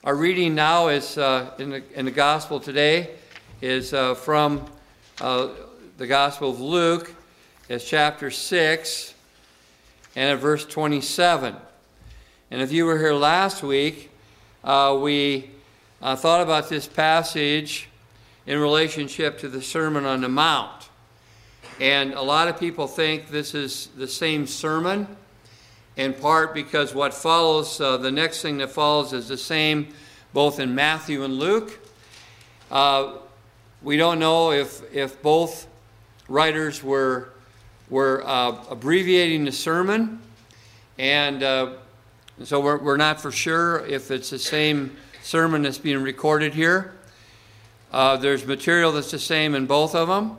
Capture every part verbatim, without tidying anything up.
Our reading now is uh, in, the, in the gospel today is uh, from uh, the Gospel of Luke. It's chapter six and at verse twenty-seven. And if you were here last week, uh, we uh, thought about this passage in relationship to the Sermon on the Mount. And a lot of people think this is the same sermon, in part because what follows, uh, the next thing that follows is the same both in Matthew and Luke. Uh, we don't know if, if both writers were, were uh, abbreviating the sermon, and uh, so we're, we're not for sure if it's the same sermon that's being recorded here. Uh, there's material that's the same in both of them.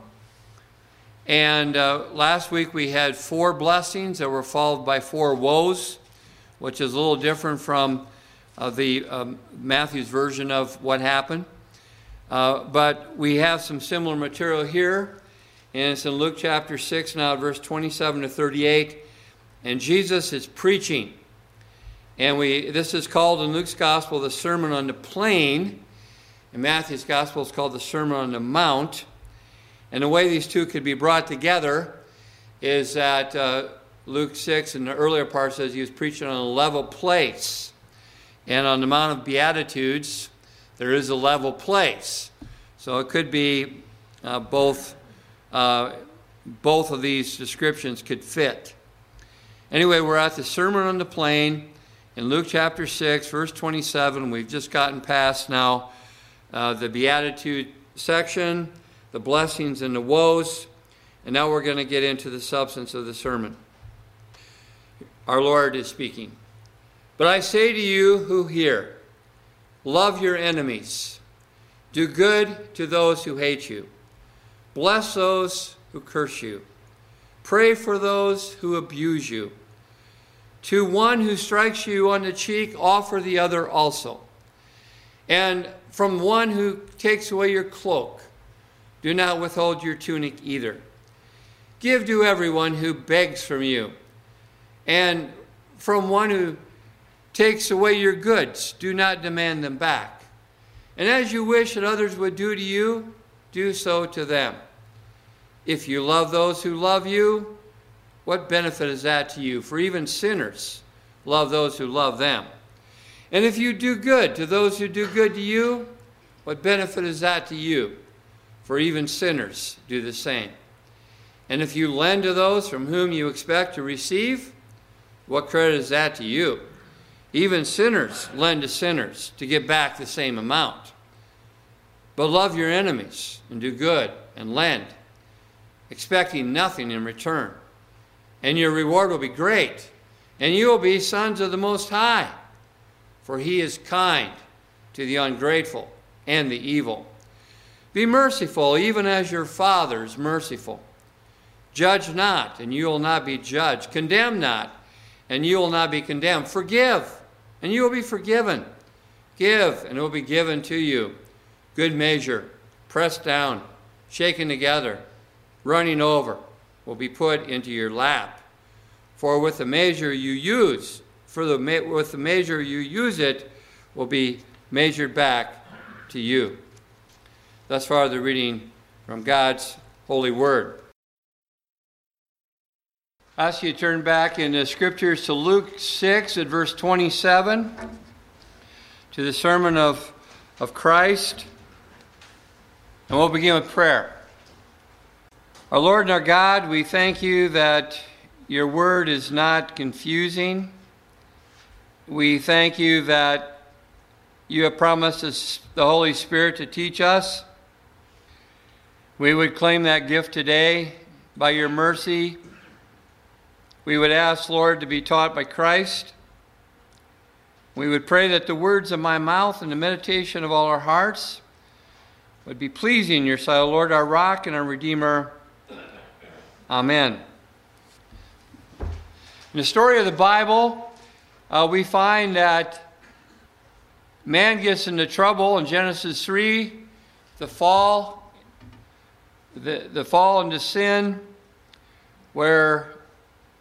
And uh, last week we had four blessings that were followed by four woes, which is a little different from uh, the um, Matthew's version of what happened. Uh, but we have some similar material here, and it's in Luke chapter six now, verse twenty-seven to thirty-eight. And Jesus is preaching. And we this is called in Luke's gospel the Sermon on the Plain. In Matthew's gospel it's called the Sermon on the Mount. And the way these two could be brought together is that uh, Luke six in the earlier part says he was preaching on a level place. And on the Mount of Beatitudes, there is a level place. So it could be uh, both, uh, both of these descriptions could fit. Anyway, we're at the Sermon on the Plain in Luke chapter six, verse twenty-seven. We've just gotten past now uh, the Beatitude section, the blessings and the woes, and now we're going to get into the substance of the sermon. Our Lord is speaking. But I say to you who hear, love your enemies, do good to those who hate you, bless those who curse you, pray for those who abuse you. To one who strikes you on the cheek, offer the other also. And from one who takes away your cloak, do not withhold your tunic either. Give to everyone who begs from you. And from one who takes away your goods, do not demand them back. And as you wish that others would do to you, do so to them. If you love those who love you, what benefit is that to you? For even sinners love those who love them. And if you do good to those who do good to you, what benefit is that to you? For even sinners do the same. And if you lend to those from whom you expect to receive, what credit is that to you? Even sinners lend to sinners to get back the same amount. But love your enemies and do good and lend, expecting nothing in return. And your reward will be great, and you will be sons of the Most High, for he is kind to the ungrateful and the evil. Be merciful, even as your Father is merciful. Judge not, and you will not be judged. Condemn not, and you will not be condemned. Forgive, and you will be forgiven. Give, and it will be given to you. Good measure, pressed down, shaken together, running over, will be put into your lap. For with the measure you use, for the with the measure you use it, will be measured back to you. Thus far, the reading from God's holy word. I ask you to turn back in the scriptures to Luke six at verse twenty-seven, to the sermon of, of Christ. And we'll begin with prayer. Our Lord and our God, we thank you that your word is not confusing. We thank you that you have promised us the Holy Spirit to teach us. We would claim that gift today by your mercy. We would ask, Lord, to be taught by Christ. We would pray that the words of my mouth and the meditation of all our hearts would be pleasing in your sight, O Lord, our rock and our Redeemer. Amen. In the story of the Bible, uh, we find that man gets into trouble in Genesis three, the fall, the, the fall into sin, where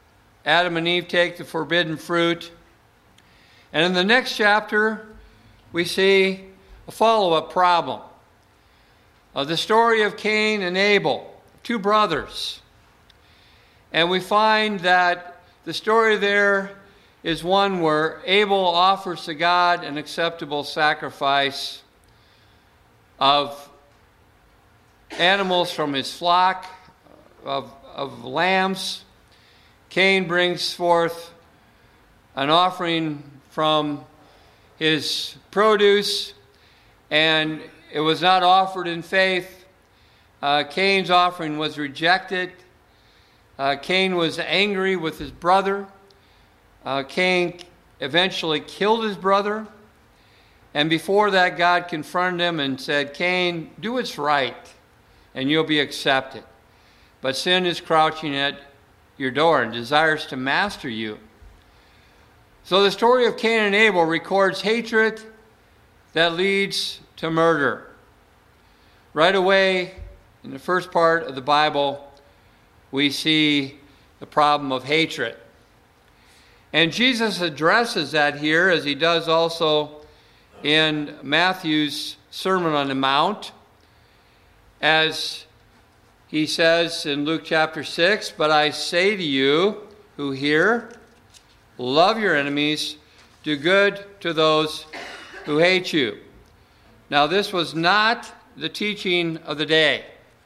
Adam and Eve take the forbidden fruit. And in the next chapter, we see a follow-up problem. Uh, the story of Cain and Abel, two brothers. And we find that the story there is one where Abel offers to God an acceptable sacrifice of animals from his flock, of, of lambs. Cain brings forth an offering from his produce, and it was not offered in faith. Uh, Cain's offering was rejected. Uh, Cain was angry with his brother. Uh, Cain eventually killed his brother. And before that, God confronted him and said, Cain, do what's right, and you'll be accepted. But sin is crouching at your door and desires to master you. So the story of Cain and Abel records hatred that leads to murder. Right away, in the first part of the Bible, we see the problem of hatred. And Jesus addresses that here, as he does also in Matthew's Sermon on the Mount, as he says in Luke chapter six, but I say to you who hear, love your enemies, do good to those who hate you. Now, this was not the teaching of the day.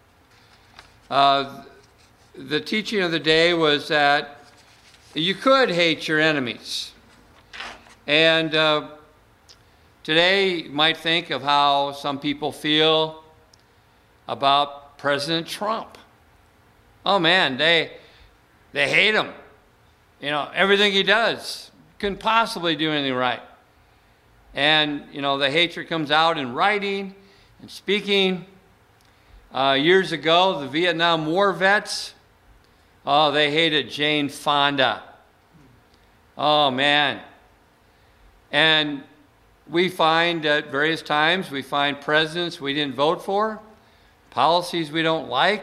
Uh, the teaching of the day was that you could hate your enemies. And uh, today, you might think of how some people feel about President Trump. Oh man, they they hate him. You know, everything he does couldn't possibly do anything right. And, you know, the hatred comes out in writing and speaking. Uh, years ago, the Vietnam War vets, oh, they hated Jane Fonda. Oh, man. And we find at various times, we find presidents we didn't vote for, policies we don't like,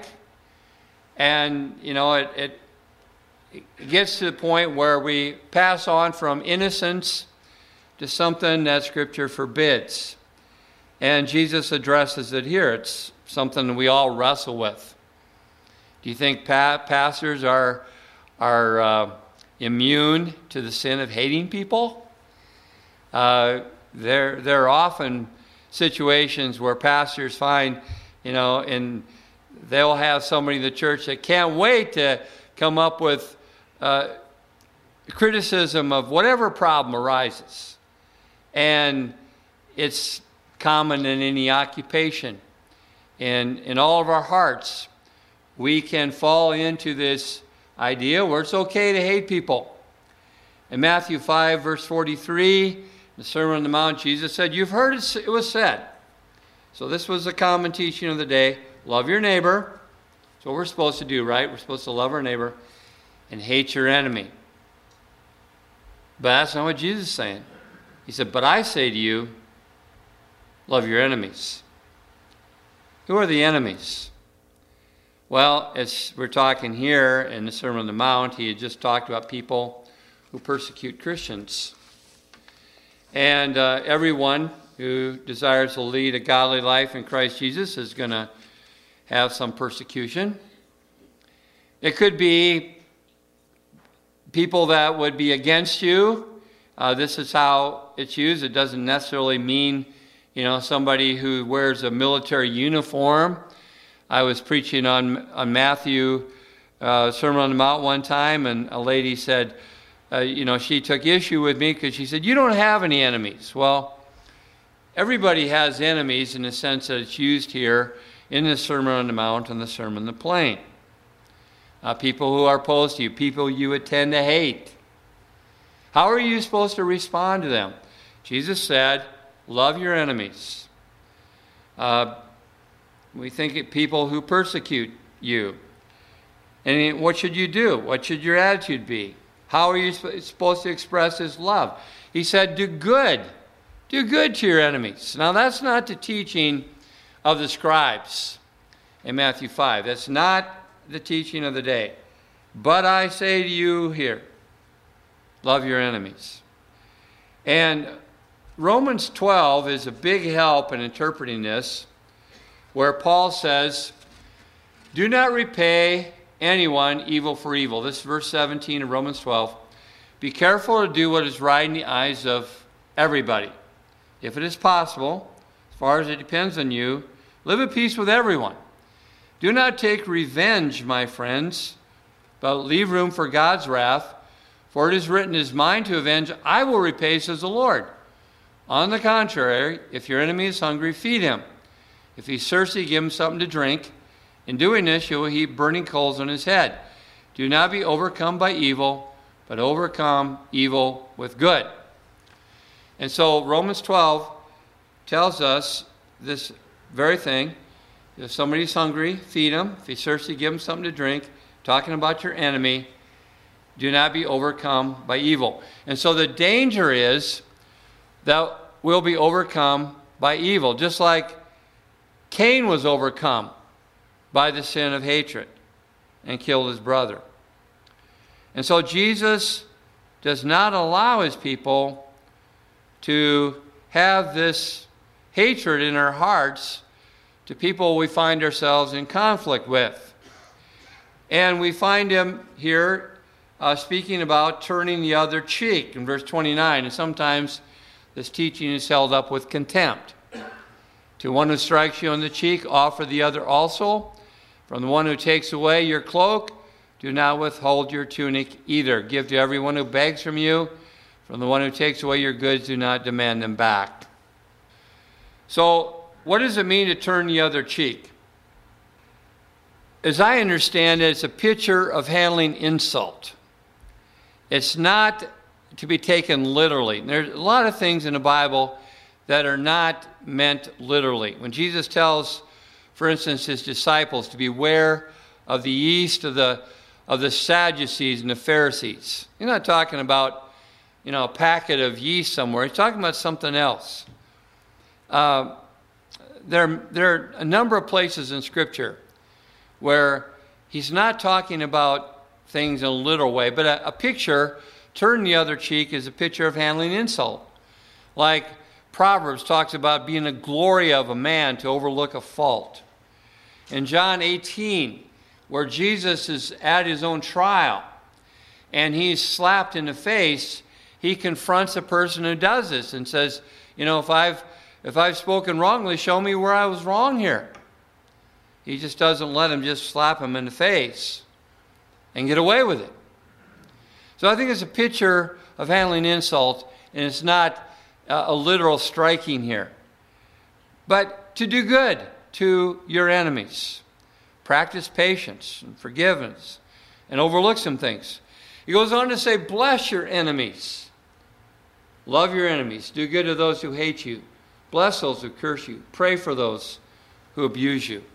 and, you know, it, it, it gets to the point where we pass on from innocence to something that Scripture forbids. And Jesus addresses it here. It's something we all wrestle with. Do you think pa- pastors are, are uh, immune to the sin of hating people? Uh, there, there are often situations where pastors find, you know, and they'll have somebody in the church that can't wait to come up with uh, criticism of whatever problem arises. And it's common in any occupation. And in all of our hearts, we can fall into this idea where it's okay to hate people. In Matthew five, verse forty-three, the Sermon on the Mount, Jesus said, you've heard it, it was said. So this was a common teaching of the day. Love your neighbor. That's what we're supposed to do, right? We're supposed to love our neighbor and hate your enemy. But that's not what Jesus is saying. He said, but I say to you, love your enemies. Who are the enemies? Well, as we're talking here in the Sermon on the Mount, he had just talked about people who persecute Christians. And uh, everyone who desires to lead a godly life in Christ Jesus is going to have some persecution. It could be people that would be against you. Uh, this is how it's used. It doesn't necessarily mean, you know, somebody who wears a military uniform. I was preaching on, on Matthew, uh, Sermon on the Mount one time, and a lady said, uh, you know, she took issue with me because she said, you don't have any enemies. Well, everybody has enemies in the sense that it's used here in the Sermon on the Mount and the Sermon on the Plain. Uh, people who are opposed to you, people you would tend to hate. How are you supposed to respond to them? Jesus said, love your enemies. Uh, we think of people who persecute you. And what should you do? What should your attitude be? How are you supposed to express his love? He said, do good. Do good to your enemies. Now, that's not the teaching of the scribes in Matthew five. That's not the teaching of the day. But I say to you here, love your enemies. And Romans twelve is a big help in interpreting this, where Paul says, do not repay anyone evil for evil. This is verse seventeen of Romans twelve. Be careful to do what is right in the eyes of everybody. If it is possible, as far as it depends on you, live at peace with everyone. Do not take revenge, my friends, but leave room for God's wrath. For it is written, it is mine to avenge, I will repay, says the Lord. On the contrary, if your enemy is hungry, feed him. If he's thirsty, give him something to drink. In doing this, you will heap burning coals on his head. Do not be overcome by evil, but overcome evil with good. And so Romans twelve tells us this very thing. If somebody's hungry, feed him. If he's thirsty, give him something to drink. Talking about your enemy, do not be overcome by evil. And so the danger is that we'll be overcome by evil, just like Cain was overcome by the sin of hatred and killed his brother. And so Jesus does not allow his people to have this hatred in our hearts to people we find ourselves in conflict with. And we find him here uh, speaking about turning the other cheek in verse twenty-nine. And sometimes this teaching is held up with contempt. To one who strikes you on the cheek, offer the other also. From the one who takes away your cloak, do not withhold your tunic either. Give to everyone who begs from you. From the one who takes away your goods, do not demand them back. So, what does it mean to turn the other cheek? As I understand it, it's a picture of handling insult. It's not to be taken literally. There's a lot of things in the Bible that are not meant literally. When Jesus tells, for instance, his disciples to beware of the yeast of the of the Sadducees and the Pharisees, he's not talking about, you know, a packet of yeast somewhere. He's talking about something else. Uh, there, there are a number of places in Scripture where he's not talking about things in a literal way, but a, a picture, turn the other cheek, is a picture of handling insult. Like Proverbs talks about being a glory of a man to overlook a fault. In John eighteen, where Jesus is at his own trial and he's slapped in the face, he confronts a person who does this and says, you know, if I've if I've spoken wrongly, show me where I was wrong here. He just doesn't let him just slap him in the face and get away with it. So I think it's a picture of handling insult, and it's not a literal striking here. But to do good to your enemies. Practice patience and forgiveness and overlook some things. He goes on to say, bless your enemies. Love your enemies. Do good to those who hate you. Bless those who curse you. Pray for those who abuse you.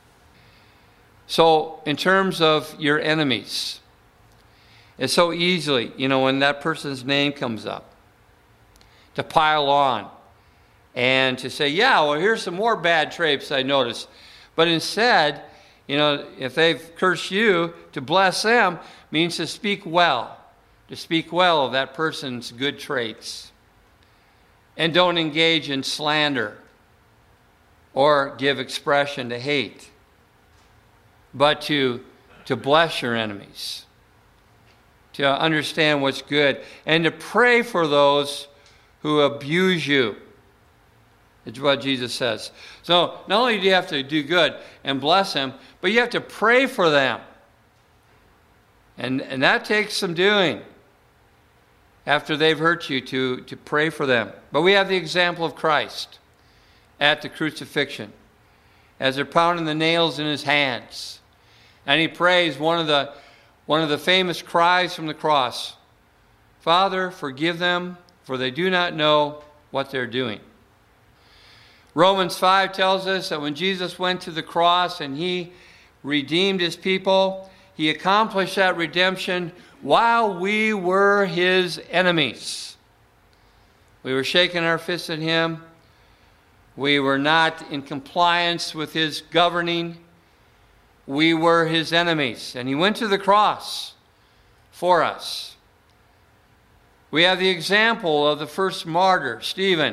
So, in terms of your enemies, it's so easily, you know, when that person's name comes up, to pile on and to say, yeah, well, here's some more bad traits I noticed. But instead, you know, if they've cursed you, to bless them means to speak well, to speak well of that person's good traits. And don't engage in slander or give expression to hate, but to, to bless your enemies, to understand what's good, and to pray for those who abuse you. It's what Jesus says. So not only do you have to do good and bless them, but you have to pray for them. And, and that takes some doing after they've hurt you, to, to pray for them. But we have the example of Christ at the crucifixion as they're pounding the nails in his hands. And he prays one of the, one of the famous cries from the cross, Father, forgive them, for they do not know what they're doing. Romans five tells us that when Jesus went to the cross and he redeemed his people, he accomplished that redemption while we were his enemies. We were shaking our fists at him. We were not in compliance with his governing. We were his enemies. And he went to the cross for us. We have the example of the first martyr, Stephen,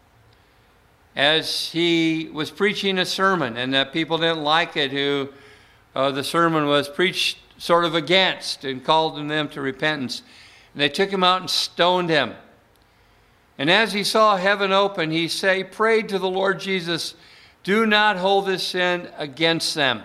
as he was preaching a sermon, and that people didn't like it, who uh, the sermon was preached sort of against and called them to repentance. And they took him out and stoned him. And as he saw heaven open, he say, prayed to the Lord Jesus, do not hold this sin against them.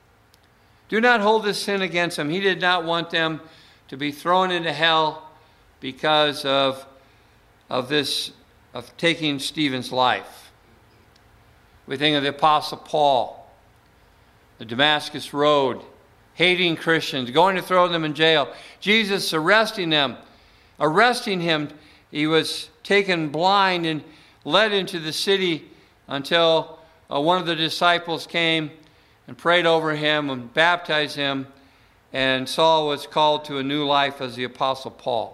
Do not hold this sin against them. He did not want them to be thrown into hell because of, of this, of taking Stephen's life. We think of the Apostle Paul, the Damascus Road, hating Christians, going to throw them in jail. Jesus arresting them, arresting him. He was taken blind and led into the city until uh, one of the disciples came and prayed over him and baptized him, and Saul was called to a new life as the Apostle Paul.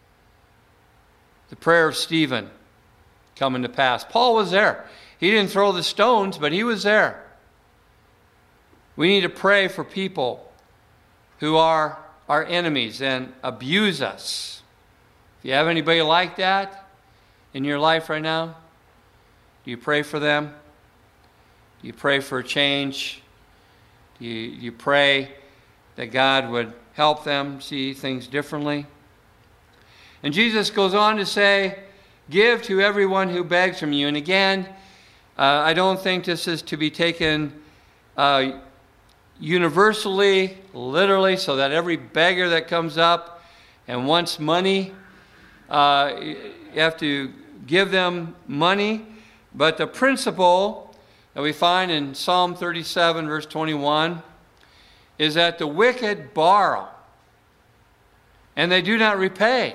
The prayer of Stephen coming to pass. Paul was there. He didn't throw the stones, but he was there. We need to pray for people who are our enemies and abuse us. If you have anybody like that in your life right now, do you pray for them? Do you pray for a change? Do you, do you pray that God would help them see things differently? And Jesus goes on to say, give to everyone who begs from you. And again, uh, I don't think this is to be taken uh, universally, literally, so that every beggar that comes up and wants money, uh, you have to give them money. But the principle that we find in Psalm thirty-seven, verse twenty-one, is that the wicked borrow, and they do not repay.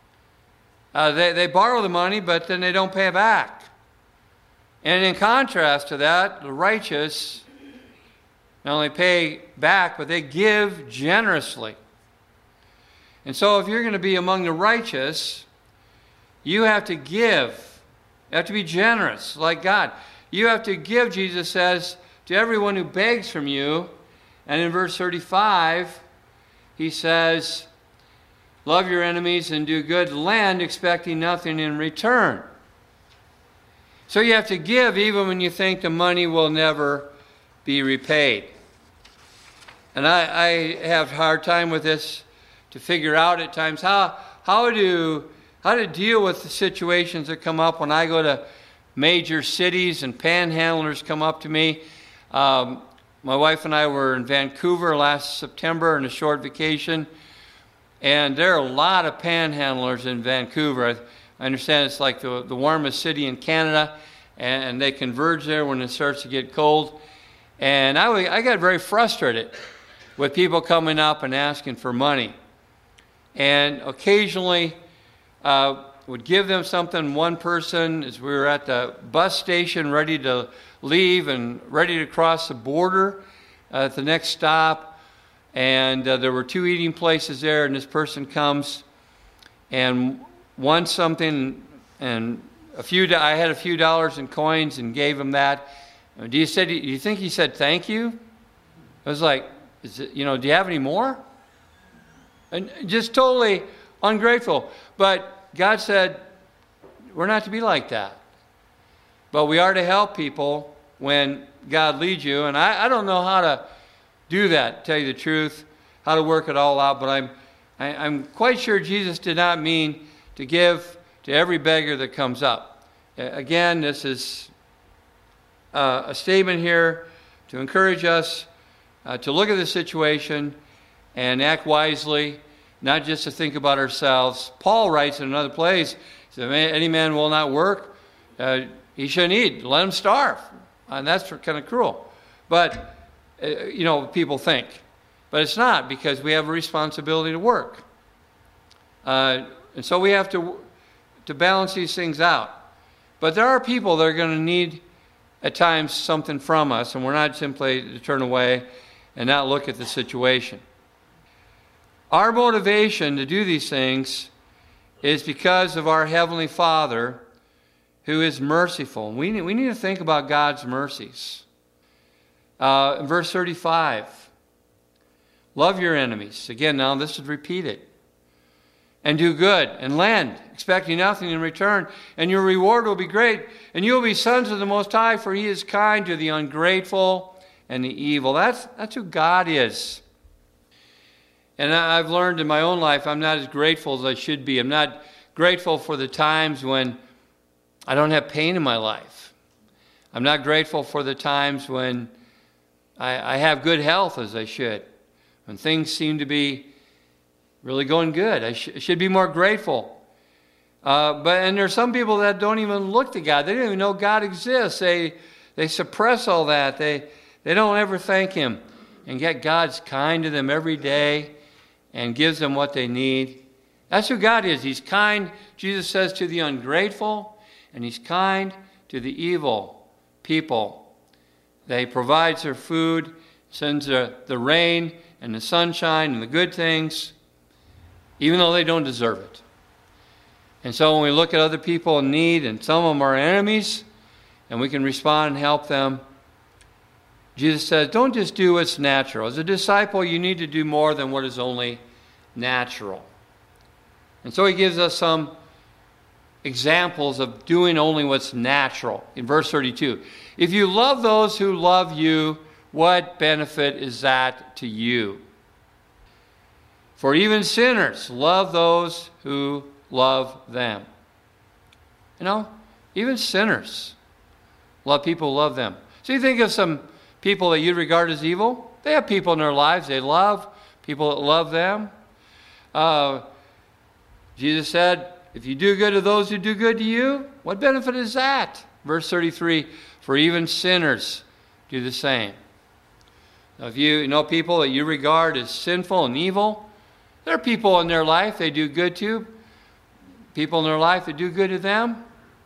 Uh, they, they borrow the money, but then they don't pay it back. And in contrast to that, the righteous not only pay back, but they give generously. And so if you're going to be among the righteous, you have to give. You have to be generous like God. You have to give, Jesus says, to everyone who begs from you. And in verse thirty-five, he says, love your enemies and do good, lend expecting nothing in return. So you have to give even when you think the money will never be repaid. And I, I have a hard time with this to figure out at times how, how, to, how to deal with the situations that come up when I go to major cities and panhandlers come up to me. Um, my wife and I were in Vancouver last September on a short vacation, and there are a lot of panhandlers in Vancouver. I, I understand it's like the, the warmest city in Canada, and, and they converge there when it starts to get cold. And I, I got very frustrated with people coming up and asking for money. And occasionally uh, would give them something. One person, as we were at the bus station ready to leave and ready to cross the border uh, at the next stop, and uh, there were two eating places there, and this person comes and wants something, and a few. I had a few dollars in coins and gave him that. Do you said? Do you think he said thank you? I was like, is it, you know, do you have any more? And just totally ungrateful. But God said, we're not to be like that. But we are to help people when God leads you. And I, I don't know how to do that, tell you the truth, how to work it all out. But I'm, I, I'm quite sure Jesus did not mean to give to every beggar that comes up. Again, this is uh, a statement here to encourage us uh, to look at the situation and act wisely, not just to think about ourselves. Paul writes in another place, he said, any man will not work, uh, he shouldn't eat. Let him starve. And that's kind of cruel. But, uh, you know, people think. But it's not, because we have a responsibility to work. Uh, and so we have to, to balance these things out. But there are people that are going to need, at times, something from us, and we're not simply to turn away and not look at the situation. Our motivation to do these things is because of our Heavenly Father, who is merciful. We need, we need to think about God's mercies. Uh, in verse thirty-five, love your enemies. Again, now this is repeated. and do good, and lend, expecting nothing in return, and your reward will be great, and you will be sons of the Most High, for he is kind to the ungrateful and the evil. That's, that's who God is. And I've learned in my own life, I'm not as grateful as I should be. I'm not grateful for the times when I don't have pain in my life. I'm not grateful for the times when I, I have good health as I should, when things seem to be really going good. I sh- should be more grateful. Uh, but and there's some people that don't even look to God. They don't even know God exists. They they suppress all that. They they don't ever thank him. And yet God's kind to them every day and gives them what they need. That's who God is. He's kind, Jesus says, to the ungrateful, and he's kind to the evil people. They provides their food, sends the, the rain and the sunshine and the good things, even though they don't deserve it. And so when we look at other people in need, and some of them are enemies, and we can respond and help them, Jesus says, don't just do what's natural. As a disciple, you need to do more than what is only natural. And so he gives us some examples of doing only what's natural. In verse thirty-two, if you love those who love you, what benefit is that to you? For even sinners love those who love them. You know, even sinners love people who love them. So you think of some people that you regard as evil. They have people in their lives they love, people that love them. Uh, Jesus said, if you do good to those who do good to you, what benefit is that? Verse thirty-three, for even sinners do the same. Now, if you know people that you regard as sinful and evil, there are people in their life they do good to, people in their life that do good to them.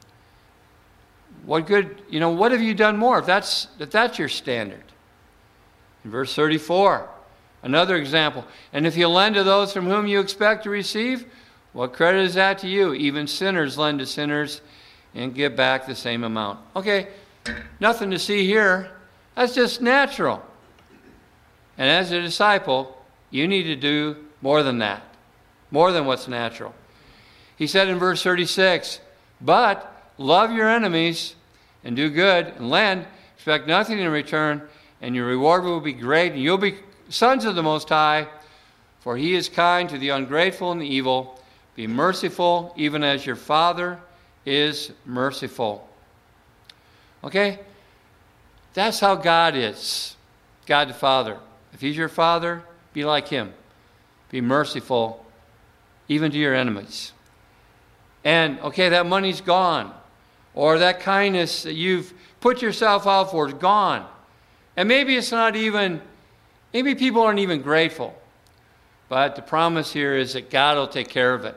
What good, you know, what have you done more if that's, if that's your standard? In verse thirty-four, another example. And if you lend to those from whom you expect to receive, what credit is that to you? Even sinners lend to sinners and give back the same amount. Okay, nothing to see here. That's just natural. And as a disciple, you need to do more than that, more than what's natural. He said in verse thirty-six, but love your enemies and do good and lend, expect nothing in return, and your reward will be great, and you'll be sons of the Most High, for he is kind to the ungrateful and the evil. Be merciful, even as your Father is merciful. Okay? That's how God is. God the Father. If he's your Father, be like him. Be merciful, even to your enemies. And, okay, that money's gone. Or that kindness that you've put yourself out for is gone. And maybe it's not even, maybe people aren't even grateful. But the promise here is that God will take care of it.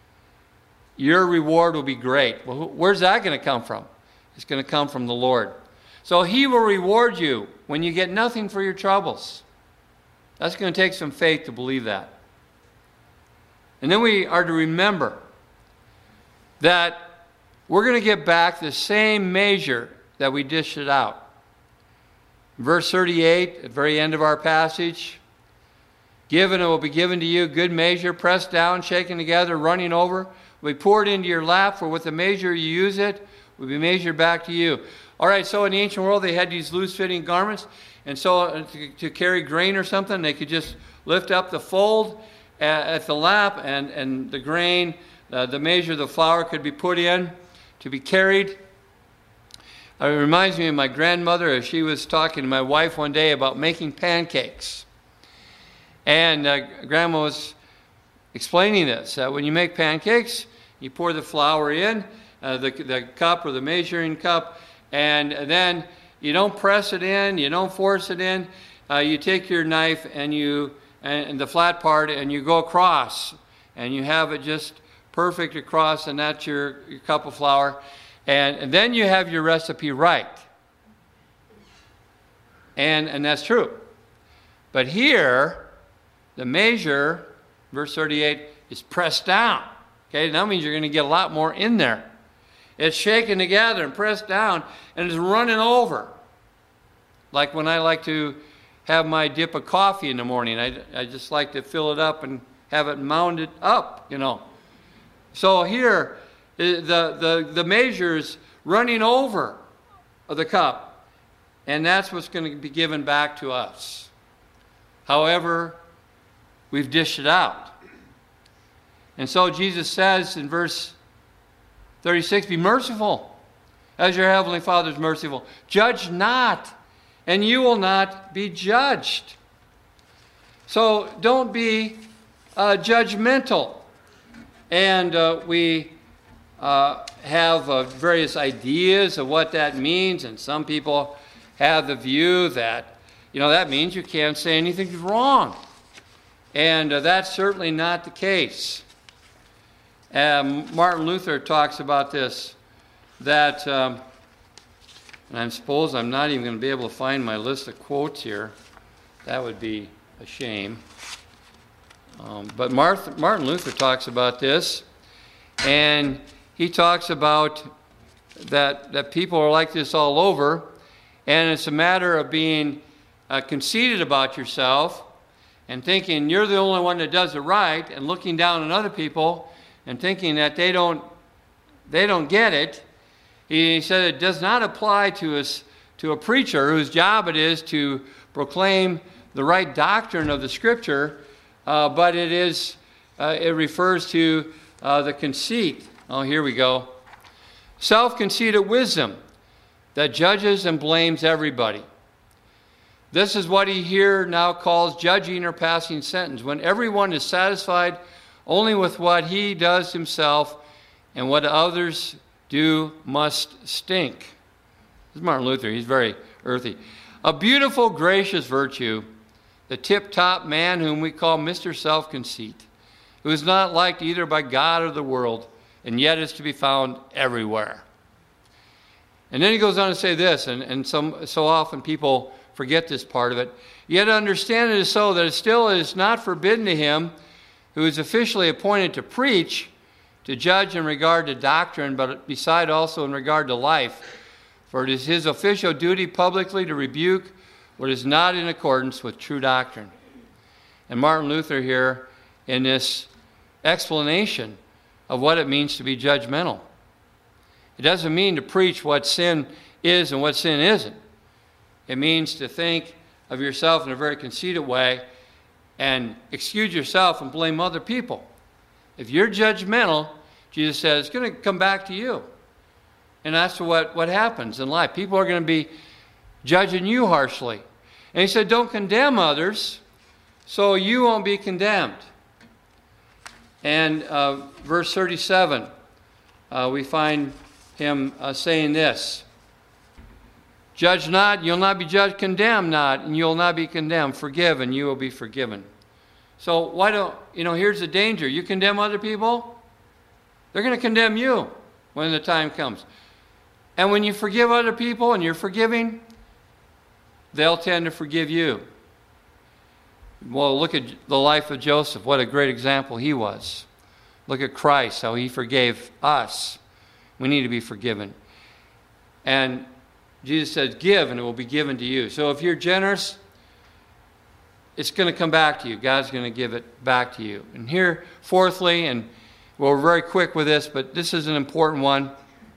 Your reward will be great. Well, where's that going to come from? It's going to come from the Lord. So he will reward you when you get nothing for your troubles. That's going to take some faith to believe that. And then we are to remember that we're going to get back the same measure that we dished it out. Verse thirty-eight, at the very end of our passage, given it will be given to you, good measure, pressed down, shaken together, running over, will be poured into your lap, for with the measure you use it, will be measured back to you. All right, so in the ancient world, they had these loose-fitting garments, and so to, to carry grain or something, they could just lift up the fold at, at the lap, and, and the grain, uh, the measure of the flour could be put in to be carried. It reminds me of my grandmother as she was talking to my wife one day about making pancakes. And uh, Grandma was explaining this, that when you make pancakes, you pour the flour in, uh, the, the cup or the measuring cup, and then you don't press it in, you don't force it in. Uh, you take your knife and you and, and the flat part and you go across, and you have it just perfect across, and that's your, your cup of flour. And, and then you have your recipe right. And, and that's true. But here, the measure, verse thirty-eight, is pressed down. Okay, that means you're going to get a lot more in there. It's shaken together and pressed down, and it's running over. Like when I like to have my dip of coffee in the morning, I, I just like to fill it up and have it mounted up, you know. So here, the, the, the measure is running over the cup, and that's what's going to be given back to us. However, we've dished it out. And so Jesus says in verse thirty-six, be merciful, as your heavenly Father is merciful. Judge not, and you will not be judged. So don't be uh, judgmental. And uh, we uh, have uh, various ideas of what that means, and some people have the view that, you know, that means you can't say anything's wrong. And uh, that's certainly not the case. Um, Martin Luther talks about this, that, um, and I suppose I'm not even going to be able to find my list of quotes here. That would be a shame. Um, but Martha, Martin Luther talks about this, and he talks about that, that people are like this all over, and it's a matter of being uh, conceited about yourself and thinking you're the only one that does it right, and looking down on other people and thinking that they don't, they don't get it. He said it does not apply to us, to a preacher whose job it is to proclaim the right doctrine of the Scripture, uh, but it is uh, it refers to uh, the conceit. Oh, here we go. Self-conceited wisdom that judges and blames everybody. This is what he here now calls judging or passing sentence, when everyone is satisfied only with what he does himself, and what others do must stink. This is Martin Luther. He's very earthy. A beautiful, gracious virtue, the tip-top man whom we call Mister Self-Conceit, who is not liked either by God or the world, and yet is to be found everywhere. And then he goes on to say this, and, and some, so often people forget this part of it. Yet understand it is so that it still is not forbidden to him who is officially appointed to preach, to judge in regard to doctrine, but beside also in regard to life. For it is his official duty publicly to rebuke what is not in accordance with true doctrine. And Martin Luther here, in this explanation of what it means to be judgmental. It doesn't mean to preach what sin is and what sin isn't. It means to think of yourself in a very conceited way and excuse yourself and blame other people. If you're judgmental, Jesus says, it's going to come back to you. And that's what, what happens in life. People are going to be judging you harshly. And he said, don't condemn others, so you won't be condemned. And uh, verse thirty-seven, uh, we find him uh, saying this. Judge not, you'll not be judged. Condemn not, and you'll not be condemned. Forgive, and you will be forgiven. So why don't, you know, here's the danger. You condemn other people, they're going to condemn you when the time comes. And when you forgive other people and you're forgiving, they'll tend to forgive you. Well, look at the life of Joseph. What a great example he was. Look at Christ, how he forgave us. We need to be forgiven. And Jesus says, give, and it will be given to you. So if you're generous, it's going to come back to you. God's going to give it back to you. And here, fourthly, and well, we're very quick with this, but this is an important one.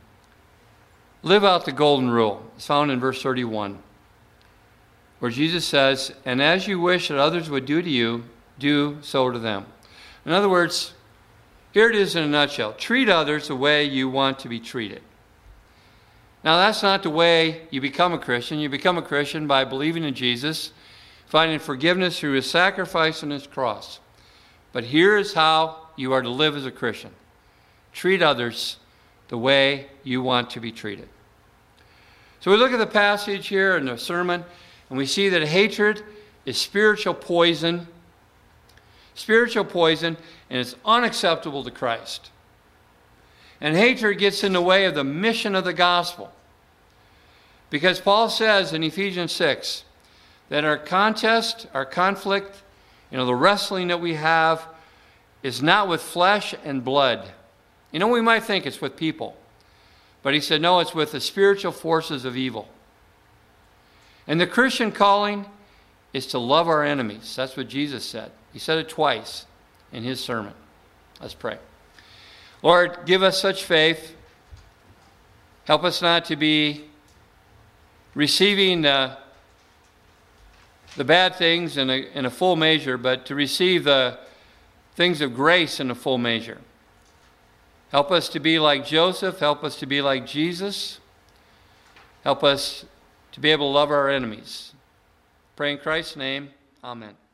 Live out the golden rule. It's found in verse thirty-one, where Jesus says, and as you wish that others would do to you, do so to them. In other words, here it is in a nutshell. Treat others the way you want to be treated. Now, that's not the way you become a Christian. You become a Christian by believing in Jesus, finding forgiveness through his sacrifice on his cross. But here is how you are to live as a Christian. Treat others the way you want to be treated. So we look at the passage here in the sermon, and we see that hatred is spiritual poison. Spiritual poison, and it's unacceptable to Christ. And hatred gets in the way of the mission of the gospel. Because Paul says in Ephesians six that our contest, our conflict, you know, the wrestling that we have is not with flesh and blood. You know, we might think it's with people. But he said, no, it's with the spiritual forces of evil. And the Christian calling is to love our enemies. That's what Jesus said. He said it twice. in his sermon. Let's pray. Lord, give us such faith. Help us not to be receiving uh, the bad things in a, in a full measure, but to receive the things of grace in a full measure. Help us to be like Joseph. Help us to be like Jesus. Help us to be able to love our enemies. Pray in Christ's name. Amen.